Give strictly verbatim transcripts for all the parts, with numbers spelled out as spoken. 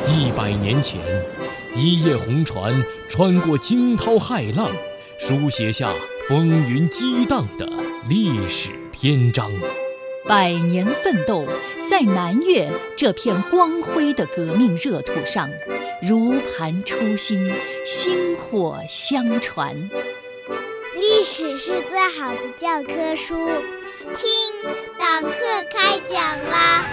一百年前，一叶红船穿过惊涛骇浪，书写下风云激荡的历史篇章。 百年奋斗，在南岳这片光辉的革命热土上，如盘初心，薪火相传。 历史是最好的教科书，听党课开讲啦！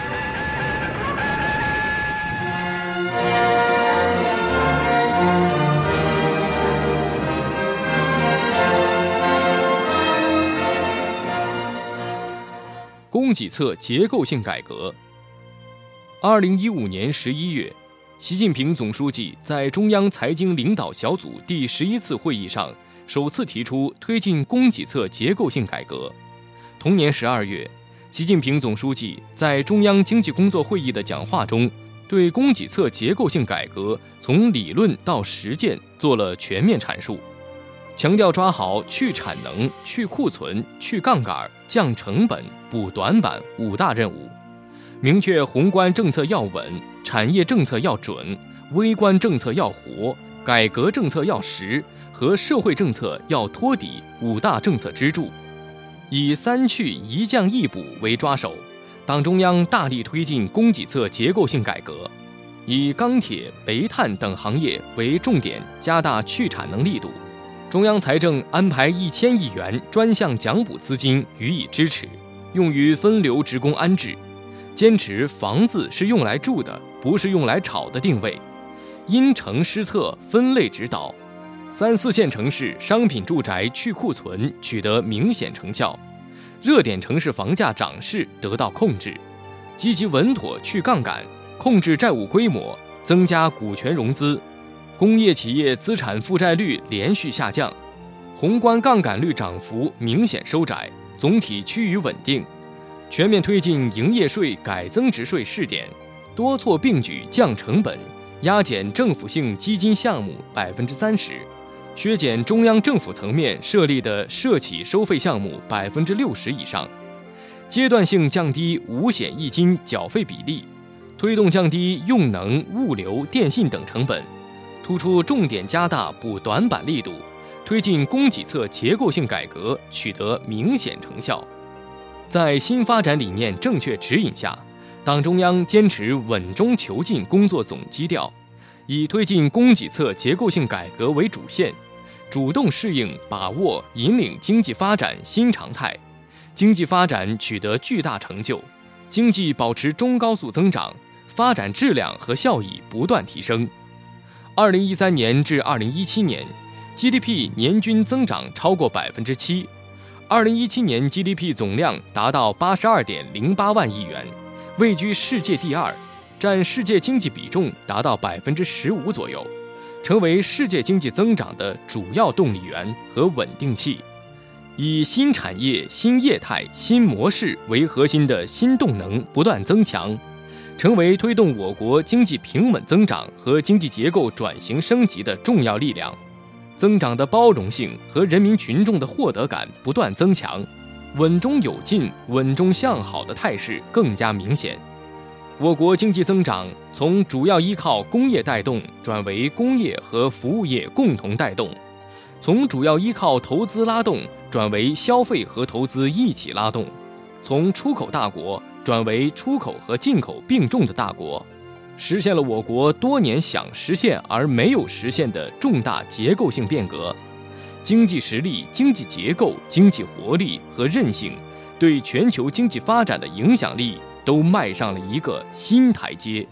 供给侧结构性改革。二零一五年十一月，习近平总书记在中央财经领导小组第十一次会议上首次提出推进供给侧结构性改革。同年十二月，习近平总书记在中央经济工作会议的讲话中，对供给侧结构性改革从理论到实践做了全面阐述，强调抓好去产能、去库存、去杠杆、降成本、补短板五大任务，明确宏观政策要稳，产业政策要准，微观政策要活，改革政策要实，和社会政策要托底五大政策支柱。以三去一降一补为抓手，党中央大力推进供给侧结构性改革，以钢铁、煤炭等行业为重点，加大去产能力度。中央财政安排一千亿元专项奖补资金予以支持，用于分流职工安置，坚持房子是用来住的，不是用来炒的定位，因城施策分类指导，三四线城市商品住宅去库存取得明显成效，热点城市房价涨势得到控制，积极稳妥去杠杆，控制债务规模，增加股权融资，工业企业资产负债率连续下降，宏观杠杆率涨幅明显收窄，总体趋于稳定。全面推进营业税改增值税试点，多措并举降成本，压减政府性基金项目百分之三十，削减中央政府层面设立的社企收费项目百分之六十以上，阶段性降低五险一金缴费比例，推动降低用能、物流、电信等成本，突出重点加大补短板力度，推进供给侧结构性改革取得明显成效。在新发展理念正确指引下，党中央坚持稳中求进工作总基调，以推进供给侧结构性改革为主线，主动适应、把握、引领经济发展新常态，经济发展取得巨大成就，经济保持中高速增长，发展质量和效益不断提升。二零一三年至二零一七年 G D P 年均增长超过百分之七，二零一七年 G D P 总量达到八十二点零八万亿元，位居世界第二，占世界经济比重达到百分之十五左右，成为世界经济增长的主要动力源和稳定器。以新产业、新业态、新模式为核心的新动能不断增强，成为推动我国经济平稳增长和经济结构转型升级的重要力量。增长的包容性和人民群众的获得感不断增强，稳中有进、稳中向好的态势更加明显。我国经济增长从主要依靠工业带动转为工业和服务业共同带动，从主要依靠投资拉动转为消费和投资一起拉动，从出口大国转为出口和进口并重的大国，实现了我国多年想实现而没有实现的重大结构性变革，经济实力、经济结构、经济活力和韧性对全球经济发展的影响力都迈上了一个新台阶。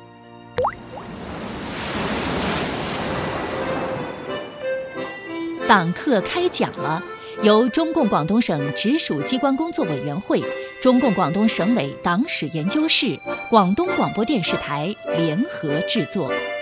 党课开讲了，由中共广东省直属机关工作委员会、中共广东省委党史研究室、广东广播电视台联合制作。